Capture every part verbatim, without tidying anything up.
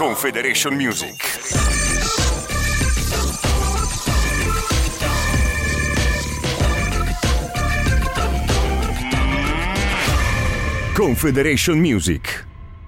Confederation Music. Confederation Music.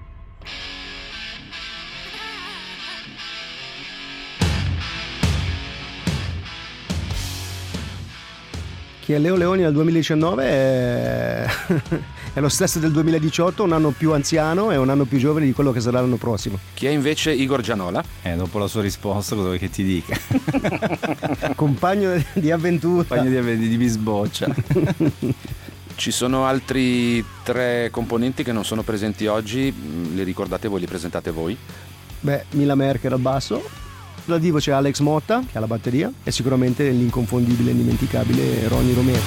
Chi è Leo Leoni nel duemiladiciannove è... è lo stesso del duemiladiciotto, un anno più anziano e un anno più giovane di quello che sarà l'anno prossimo. Chi è invece Igor Gianola? Eh, dopo la sua risposta cosa vuoi che ti dica? Compagno di avventura. Compagno di, avventura, di bisboccia. Ci sono altri tre componenti che non sono presenti oggi, li ricordate voi, li presentate voi? Beh, Mila Merkel al basso. Dal vivo c'è Alex Motta che ha la batteria e sicuramente l'inconfondibile e indimenticabile Ronnie Romero.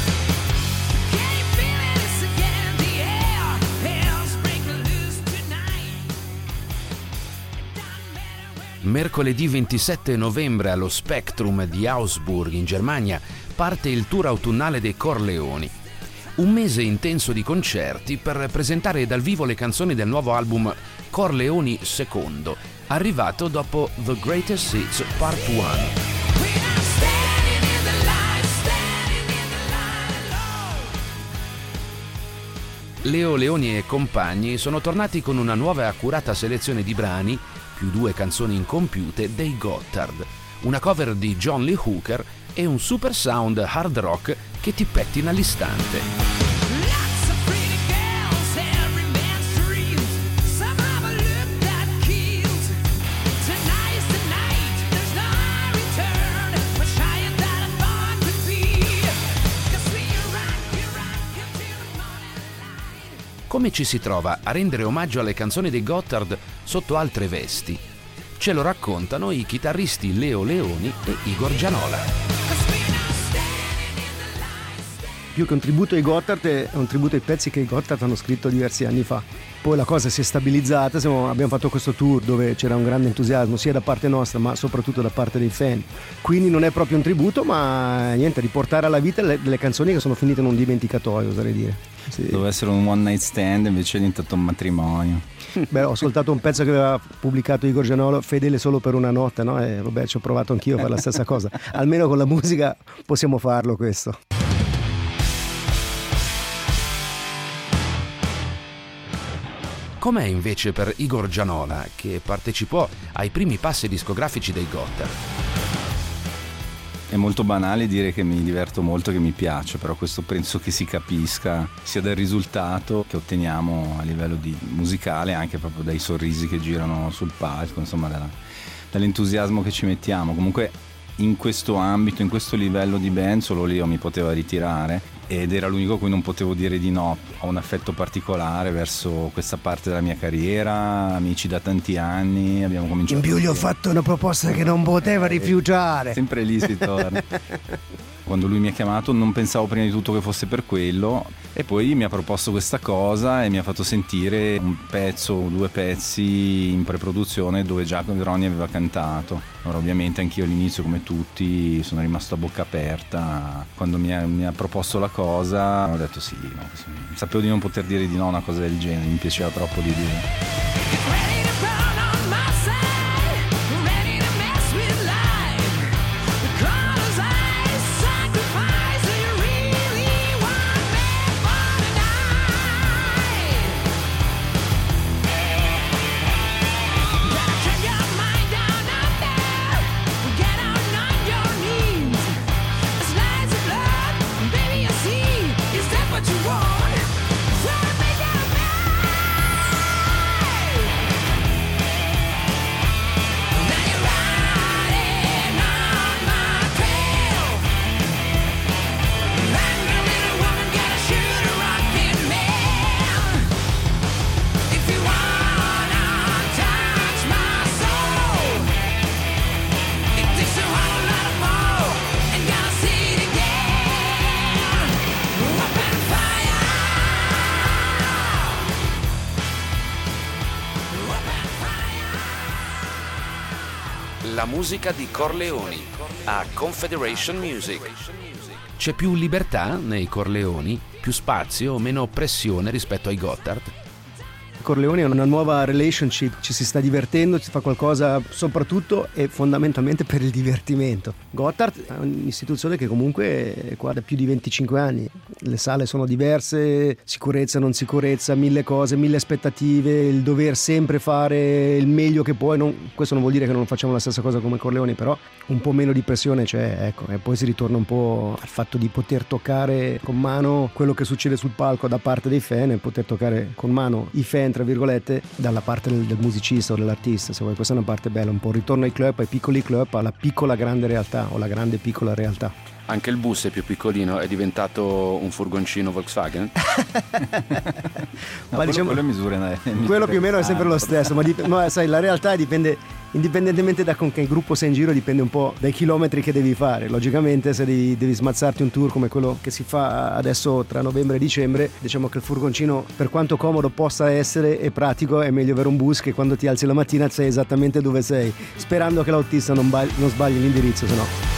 Mercoledì ventisette novembre allo Spectrum di Augsburg in Germania parte il tour autunnale dei Corleoni. Un mese intenso di concerti per presentare dal vivo le canzoni del nuovo album Corleoni secondo, arrivato dopo The Greatest Hits Part uno. Leo Leoni e compagni sono tornati con una nuova e accurata selezione di brani, più due canzoni incompiute, dei Gotthard, una cover di John Lee Hooker e un super sound hard rock che ti pettina all'istante. Come ci si trova a rendere omaggio alle canzoni dei Gotthard sotto altre vesti? Ce lo raccontano i chitarristi Leo Leoni e Igor Gianola. Più che un tributo ai Gotthard è un tributo ai pezzi che i Gotthard hanno scritto diversi anni fa. Poi la cosa si è stabilizzata, siamo, abbiamo fatto questo tour dove c'era un grande entusiasmo sia da parte nostra ma soprattutto da parte dei fan. Quindi non è proprio un tributo, ma niente, riportare alla vita le, delle canzoni che sono finite in un dimenticatoio, oserei dire. Sì. Doveva essere un one night stand, invece è diventato un matrimonio. Beh, ho ascoltato un pezzo che aveva pubblicato Igor Gianola, Fedele solo per una notte, no? E vabbè, ci ho provato anch'io a fare la stessa cosa. Almeno con la musica possiamo farlo questo. Com'è invece per Igor Gianola, che partecipò ai primi passi discografici dei Gotthard? È molto banale dire che mi diverto molto, che mi piace, però questo penso che si capisca sia dal risultato che otteniamo a livello di musicale, anche proprio dai sorrisi che girano sul palco, insomma dalla, dall'entusiasmo che ci mettiamo. Comunque in questo ambito, in questo livello di band solo Leo mi poteva ritirare ed era l'unico a cui non potevo dire di no. Ho un affetto particolare verso questa parte della mia carriera, amici da tanti anni, abbiamo cominciato. In più gli ho fatto una proposta che non poteva rifiutare. Sempre lì si torna. Quando lui mi ha chiamato non pensavo prima di tutto che fosse per quello e poi mi ha proposto questa cosa e mi ha fatto sentire un pezzo o due pezzi in preproduzione dove già Ronnie aveva cantato. Ora ovviamente anch'io all'inizio come tutti sono rimasto a bocca aperta. Quando mi ha, mi ha proposto la cosa ho detto sì, no, sì, sapevo di non poter dire di no a una cosa del genere, mi piaceva troppo di dire. La musica di Corleoni a Confederation Music. C'è più libertà nei Corleoni? Più spazio o meno pressione rispetto ai Gotthard? Corleoni è una nuova relationship, ci si sta divertendo, si fa qualcosa soprattutto e fondamentalmente per il divertimento. Gotthard è un'istituzione che comunque è qua da più di venticinque anni, le sale sono diverse, sicurezza, non sicurezza, mille cose, mille aspettative, il dover sempre fare il meglio che puoi, non, questo non vuol dire che non facciamo la stessa cosa come Corleoni, però un po' meno di pressione c'è, ecco, e poi si ritorna un po' al fatto di poter toccare con mano quello che succede sul palco da parte dei fan e poter toccare con mano i fan tra virgolette dalla parte del, del musicista o dell'artista, se vuoi. Questa è una parte bella, un po' ritorno ai club, ai piccoli club, alla piccola grande realtà o la grande piccola realtà. Anche il bus è più piccolino, è diventato un furgoncino Volkswagen? no, ma diciamo, quello, misure, misure quello più o meno è sempre lo stesso, ma, dip- ma sai, la realtà dipende, indipendentemente da con che gruppo sei in giro, dipende un po' dai chilometri che devi fare. Logicamente se devi, devi smazzarti un tour come quello che si fa adesso tra novembre e dicembre, diciamo che il furgoncino, per quanto comodo possa essere e pratico, è meglio avere un bus che quando ti alzi la mattina sai esattamente dove sei, sperando che l'autista non, ba- non sbagli l'indirizzo, se no.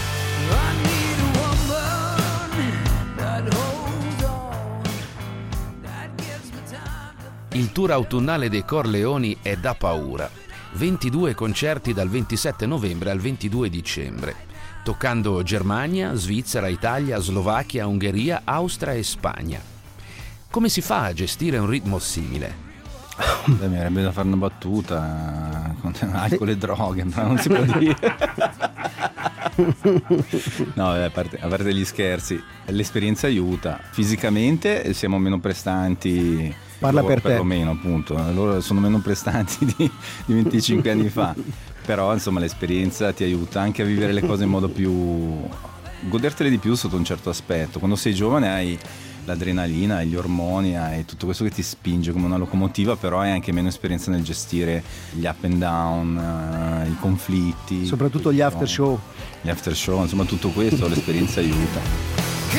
Il tour autunnale dei Corleoni è da paura. ventidue concerti dal ventisette novembre al ventidue dicembre, toccando Germania, Svizzera, Italia, Slovacchia, Ungheria, Austria e Spagna. Come si fa a gestire un ritmo simile? Beh, mi avrebbe da fare una battuta con alcol e droghe, ma non si può dire. No, a parte, a parte gli scherzi, l'esperienza aiuta. Fisicamente siamo meno prestanti. Parla loro, per te. Perlomeno, appunto. Loro sono meno prestanti di, di venticinque anni fa. Però, insomma, l'esperienza ti aiuta anche a vivere le cose in modo più... godertele di più sotto un certo aspetto. Quando sei giovane hai l'adrenalina, gli ormoni, hai tutto questo che ti spinge come una locomotiva, però hai anche meno esperienza nel gestire gli up and down, uh, i conflitti. Soprattutto gli after show. Gli after show, insomma tutto questo, l'esperienza aiuta.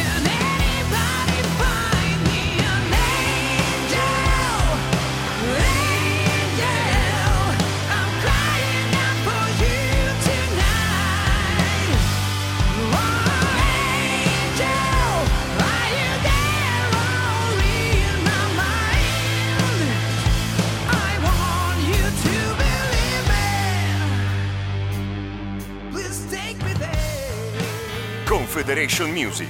Confederation Music.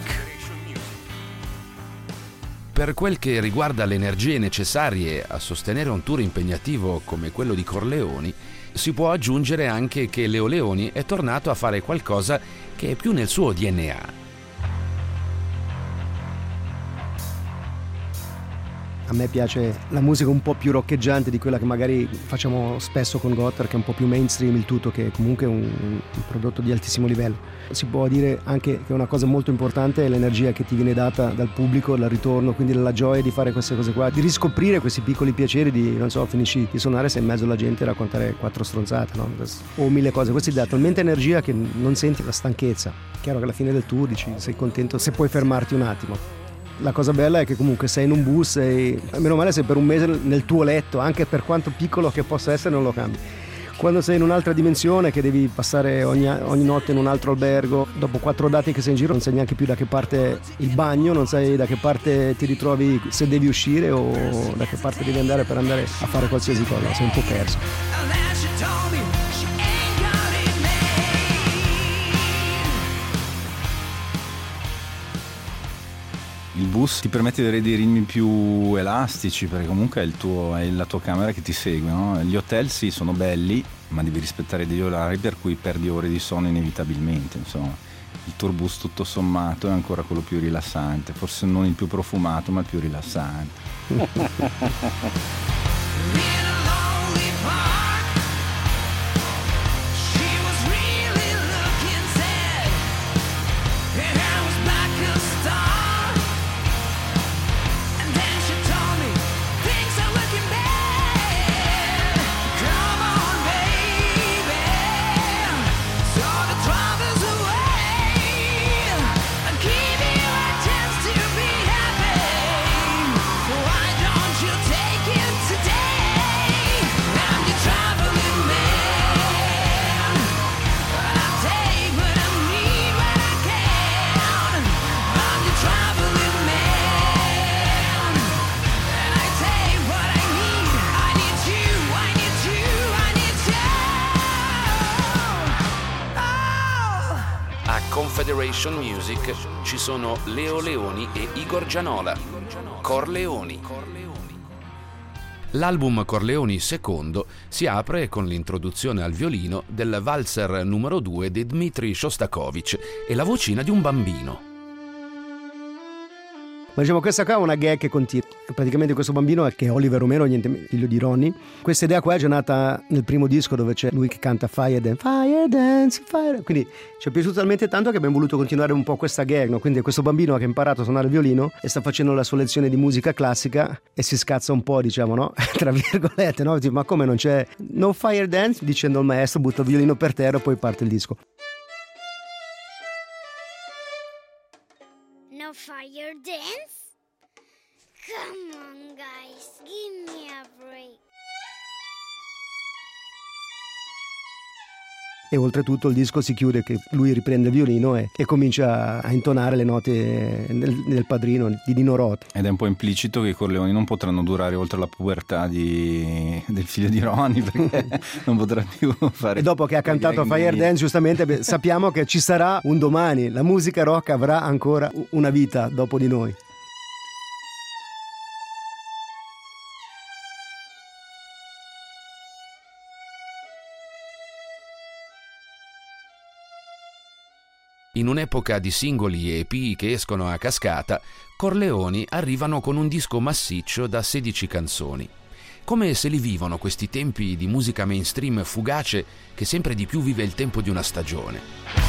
Per quel che riguarda le energie necessarie a sostenere un tour impegnativo come quello di Corleoni, si può aggiungere anche che Leo Leoni è tornato a fare qualcosa che è più nel suo D N A. A me piace la musica un po' più roccheggiante di quella che magari facciamo spesso con Gotthard, che è un po' più mainstream il tutto, che è comunque un, un prodotto di altissimo livello. Si può dire anche che una cosa molto importante è l'energia che ti viene data dal pubblico, dal ritorno, quindi la gioia di fare queste cose qua, di riscoprire questi piccoli piaceri di, non so, finisci di suonare, sei in mezzo alla gente a raccontare quattro stronzate, no? O mille cose. Questo ti dà talmente energia che non senti la stanchezza. Chiaro che alla fine del tour dici, sei contento se puoi fermarti un attimo. La cosa bella è che comunque sei in un bus e meno male sei per un mese nel tuo letto, anche per quanto piccolo che possa essere non lo cambi. Quando sei in un'altra dimensione, che devi passare ogni, ogni notte in un altro albergo, dopo quattro dati che sei in giro non sai neanche più da che parte è il bagno, non sai da che parte ti ritrovi se devi uscire o da che parte devi andare per andare a fare qualsiasi cosa, sei un po' perso. Il bus ti permette di avere dei ritmi più elastici, perché comunque è, il tuo, è la tua camera che ti segue, no? Gli hotel sì, sono belli, ma devi rispettare degli orari per cui perdi ore di sonno inevitabilmente, insomma. Il tourbus tutto sommato è ancora quello più rilassante, forse non il più profumato, ma il più rilassante. Why don't you take it today? Federation Music ci sono Leo Leoni e Igor Gianola. Corleoni. L'album Corleoni secondo si apre con l'introduzione al violino del valzer numero due di Dmitri Shostakovich e la vocina di un bambino. Ma diciamo, questa qua è una gag che continua. Praticamente questo bambino, che è Oliver Romero, niente, figlio di Ronnie. Questa idea qua è già nata nel primo disco, dove c'è lui che canta Fire Dance, Fire Dance, Fire. Quindi ci è piaciuto talmente tanto che abbiamo voluto continuare un po' questa gag, no? Quindi questo bambino che ha imparato a suonare il violino e sta facendo la sua lezione di musica classica e si scazza un po', diciamo, no? Tra virgolette, no? Ma come non c'è no Fire Dance? Dicendo il maestro, butta il violino per terra e poi parte il disco. No fire dance? Come on, guys, give me a break. E oltretutto il disco si chiude che lui riprende il violino e, e comincia a intonare le note del, del Padrino di Nino Rota. Ed è un po' implicito che i Corleoni non potranno durare oltre la pubertà di, del figlio di Ronnie, perché non potrà più fare. E dopo che ha cantato Fire Dance, giustamente sappiamo che ci sarà un domani, la musica rock avrà ancora una vita dopo di noi. In un'epoca di singoli e E P che escono a cascata, Corleoni arrivano con un disco massiccio da sedici canzoni. Come se li vivono questi tempi di musica mainstream fugace che sempre di più vive il tempo di una stagione.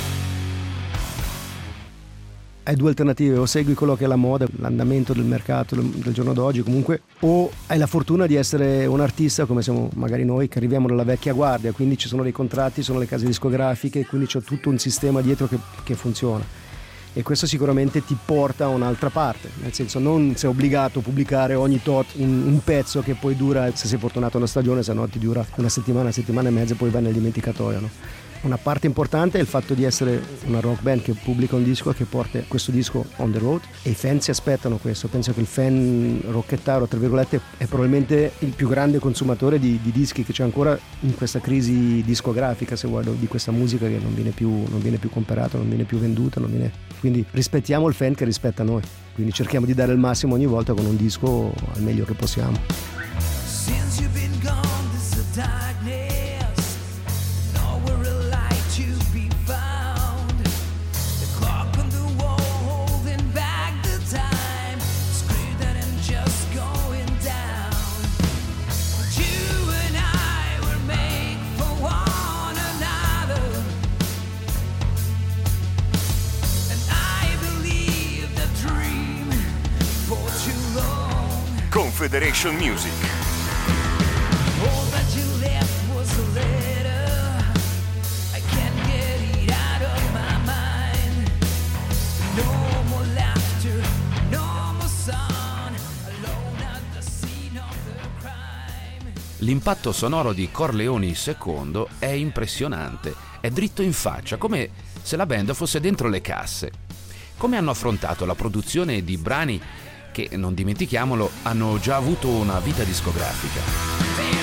Hai due alternative: o segui quello che è la moda, l'andamento del mercato del giorno d'oggi comunque, o hai la fortuna di essere un artista come siamo magari noi, che arriviamo dalla vecchia guardia, quindi ci sono dei contratti, sono le case discografiche, quindi c'è tutto un sistema dietro che, che funziona, e questo sicuramente ti porta a un'altra parte, nel senso non sei obbligato a pubblicare ogni tot un, un pezzo che poi dura, se sei fortunato, una stagione, se no ti dura una settimana, una settimana e mezza e poi vai nel dimenticatoio, no? Una parte importante è il fatto di essere una rock band che pubblica un disco e che porta questo disco on the road, e i fan si aspettano questo. Penso che il fan rockettaro, tra virgolette, è probabilmente il più grande consumatore di, di dischi che c'è ancora in questa crisi discografica, se vuoi, di questa musica che non viene più, non viene più comprata, non viene più venduta, non viene... Quindi rispettiamo il fan che rispetta noi, quindi cerchiamo di dare il massimo ogni volta con un disco al meglio che possiamo. Since you've been gone, this is darkness. Confederation Music. All that you left was a letter. I can't get it out of my mind. No more laughter, no more sun. Alone at the scene of the crime. L'impatto sonoro di Corleoni secondo è impressionante, è dritto in faccia, come se la band fosse dentro le casse. Come hanno affrontato la produzione di brani che, non dimentichiamolo, hanno già avuto una vita discografica.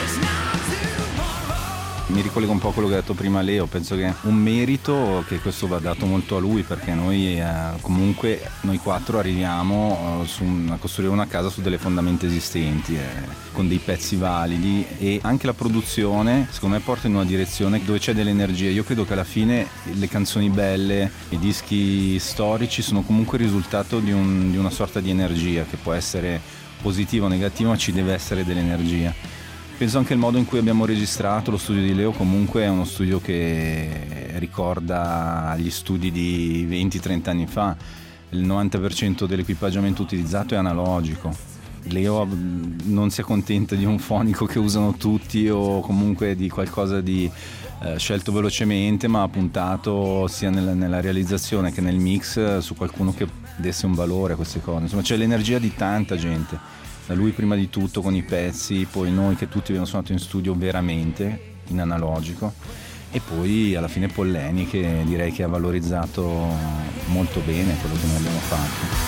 Mi ricollego un po' a quello che ha detto prima Leo, penso che è un merito che questo va dato molto a lui, perché noi eh, comunque noi quattro arriviamo eh, su un, a costruire una casa su delle fondamenta esistenti, eh, con dei pezzi validi, e anche la produzione secondo me porta in una direzione dove c'è dell'energia. Io credo che alla fine le canzoni belle, i dischi storici sono comunque il risultato di, un, di una sorta di energia che può essere positiva o negativa, ma ci deve essere dell'energia. Penso anche il modo in cui abbiamo registrato. Lo studio di Leo comunque è uno studio che ricorda gli studi di venti trenta anni fa. Il novanta per cento dell'equipaggiamento utilizzato è analogico. Leo non si accontenta di un fonico che usano tutti o comunque di qualcosa di eh, scelto velocemente, ma ha puntato sia nella, nella realizzazione che nel mix su qualcuno che desse un valore a queste cose. Insomma, c'è l'energia di tanta gente. Da lui prima di tutto con i pezzi, poi noi che tutti abbiamo suonato in studio veramente, in analogico, e poi alla fine Polleni, che direi che ha valorizzato molto bene quello che noi abbiamo fatto.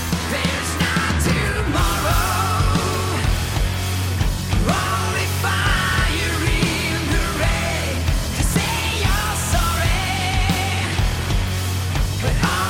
But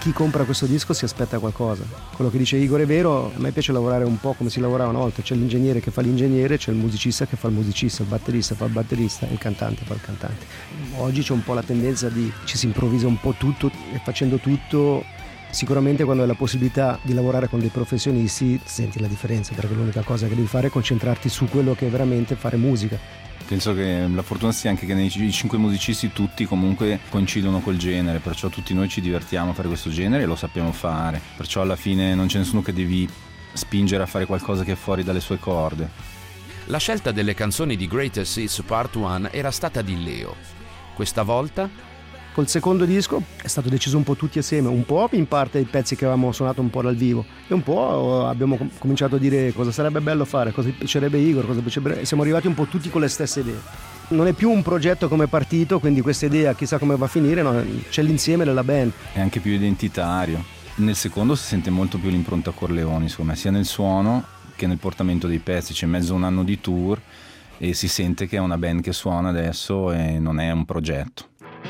chi compra questo disco si aspetta qualcosa. Quello che dice Igor è vero, a me piace lavorare un po' come si lavorava una volta, c'è l'ingegnere che fa l'ingegnere, c'è il musicista che fa il musicista, il batterista fa il batterista e il cantante fa il cantante. Oggi c'è un po' la tendenza di ci si improvvisa un po' tutto e facendo tutto. Sicuramente quando hai la possibilità di lavorare con dei professionisti senti la differenza, perché l'unica cosa che devi fare è concentrarti su quello che è veramente fare musica. Penso che la fortuna sia anche che nei cinque musicisti tutti comunque coincidono col genere, perciò tutti noi ci divertiamo a fare questo genere e lo sappiamo fare, perciò alla fine non c'è nessuno che devi spingere a fare qualcosa che è fuori dalle sue corde. La scelta delle canzoni di Greatest Hits Part uno era stata di Leo. Questa volta col secondo disco è stato deciso un po' tutti assieme, un po' in parte i pezzi che avevamo suonato un po' dal vivo e un po' abbiamo com- cominciato a dire cosa sarebbe bello fare, cosa piacerebbe Igor, cosa piacerebbe, e siamo arrivati un po' tutti con le stesse idee. Non è più un progetto come partito, quindi questa idea chissà come va a finire, no? C'è l'insieme della band. È anche più identitario. Nel secondo si sente molto più l'impronta Corleoni, secondo me, sia nel suono che nel portamento dei pezzi. C'è mezzo un anno di tour e si sente che è una band che suona adesso e non è un progetto.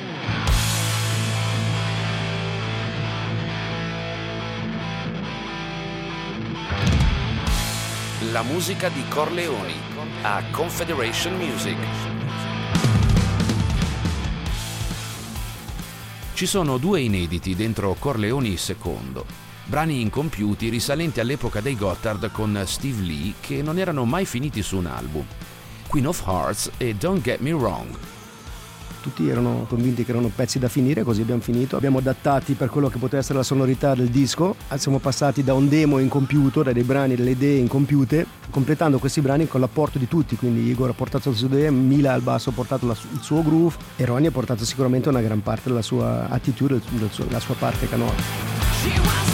La musica di Corleoni a Confederation Music. Ci sono due inediti dentro Corleoni secondo, brani incompiuti risalenti all'epoca dei Gotthard con Steve Lee che non erano mai finiti su un album, Queen of Hearts e Don't Get Me Wrong. Tutti erano convinti che erano pezzi da finire, così abbiamo finito. Abbiamo adattati per quello che poteva essere la sonorità del disco. Siamo passati da un demo incompiuto, da dei brani, delle idee incompiute, completando questi brani con l'apporto di tutti. Quindi Igor ha portato le sue idee, Mila al basso ha portato la, il suo groove e Ronnie ha portato sicuramente una gran parte della sua attitude, del suo, la sua parte canora.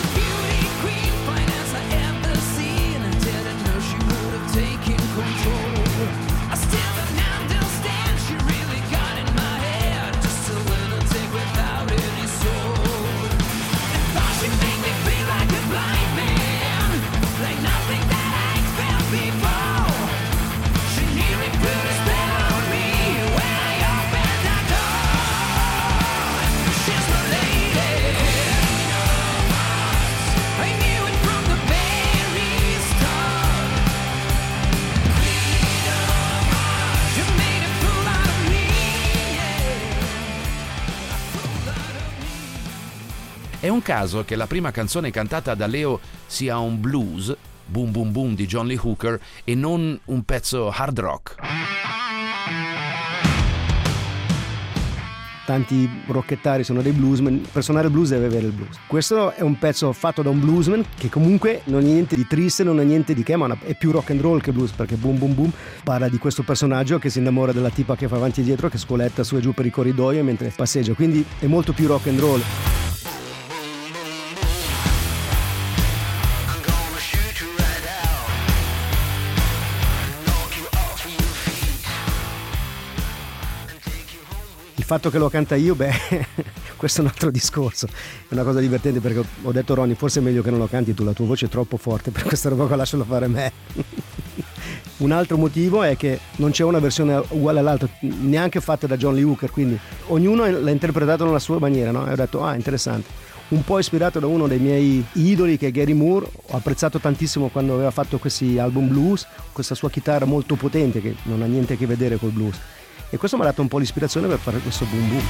È un caso che la prima canzone cantata da Leo sia un blues, Boom Boom Boom di John Lee Hooker, e non un pezzo hard rock. Tanti rockettari sono dei bluesman, per suonare il blues deve avere il blues. Questo è un pezzo fatto da un bluesman che comunque non è niente di triste, non è niente di che, ma è più rock and roll che blues, perché Boom Boom Boom parla di questo personaggio che si innamora della tipa che fa avanti e dietro, che scoletta su e giù per i corridoi mentre passeggia, quindi è molto più rock and roll. Il fatto che lo canta io, beh, questo è un altro discorso. È una cosa divertente perché ho detto Ronnie, forse è meglio che non lo canti tu, la tua voce è troppo forte per questa roba qua, lascialo fare me. Un altro motivo è che non c'è una versione uguale all'altra, neanche fatta da John Lee Hooker, quindi ognuno l'ha interpretato nella sua maniera, no? E ho detto, ah, interessante. Un po' ispirato da uno dei miei idoli che è Gary Moore, ho apprezzato tantissimo quando aveva fatto questi album blues, questa sua chitarra molto potente che non ha niente a che vedere col blues. E questo mi ha dato un po' l'ispirazione per fare questo boom boom.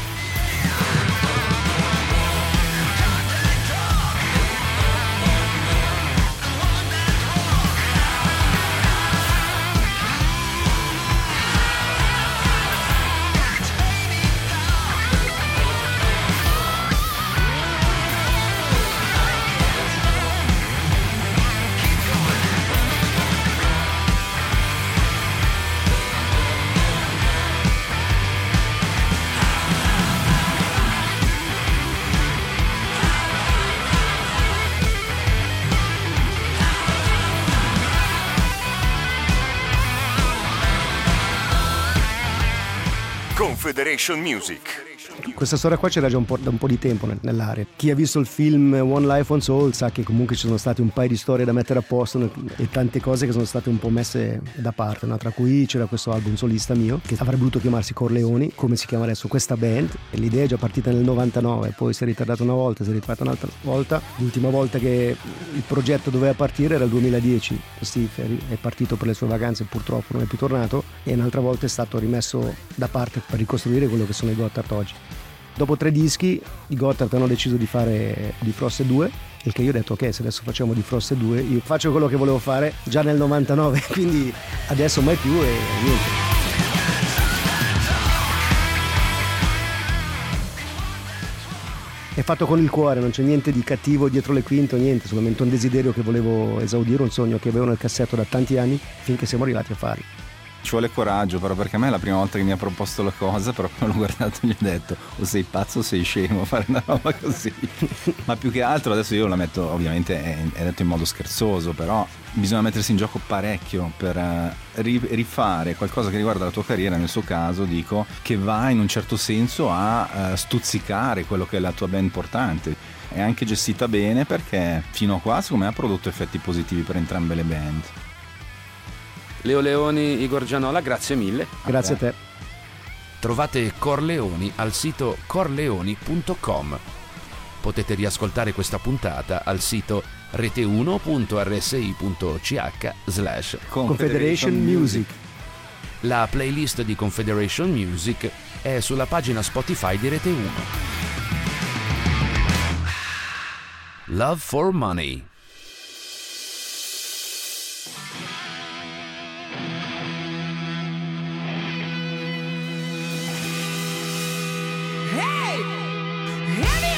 Confederation Music. Questa storia qua c'era già un po', da un po' di tempo nell'area. Chi ha visto il film One Life on Soul sa che comunque ci sono state un paio di storie da mettere a posto e tante cose che sono state un po' messe da parte, no? Tra cui c'era questo album solista mio che avrebbe voluto chiamarsi Corleoni, come si chiama adesso questa band. E l'idea è già partita nel novantanove, poi si è ritardata una volta, si è rifatta un'altra volta. L'ultima volta che il progetto doveva partire era il duemiladieci. Steve è partito per le sue vacanze, purtroppo non è più tornato, e un'altra volta è stato rimesso da parte per ricostruire quello che sono i Gotthard oggi. Dopo tre dischi i Gotthard hanno deciso di fare di Frost due, il che io ho detto ok, se adesso facciamo di Frost due io faccio quello che volevo fare già nel novantanove, quindi adesso mai più e niente. È fatto con il cuore, non c'è niente di cattivo dietro le quinte o niente, solamente un desiderio che volevo esaudire, un sogno che avevo nel cassetto da tanti anni finché siamo arrivati a farlo. Ci vuole coraggio però, perché a me è la prima volta che mi ha proposto la cosa, però quando l'ho guardato gli ho detto o sei pazzo o sei scemo a fare una roba così. Ma più che altro adesso io la metto, ovviamente è, è detto in modo scherzoso, però bisogna mettersi in gioco parecchio per uh, rifare qualcosa che riguarda la tua carriera, nel suo caso dico, che va in un certo senso a uh, stuzzicare quello che è la tua band importante. È anche gestita bene perché fino a qua secondo me ha prodotto effetti positivi per entrambe le band. Leo Leoni, Igor Gianola, grazie mille. Grazie a te. Trovate Corleoni al sito corleoni punto com. Potete riascoltare questa puntata al sito rete uno punto erre esse i punto c h slash Confederation Music. La playlist di Confederation Music è sulla pagina Spotify di Rete uno. Love for Money. Hey!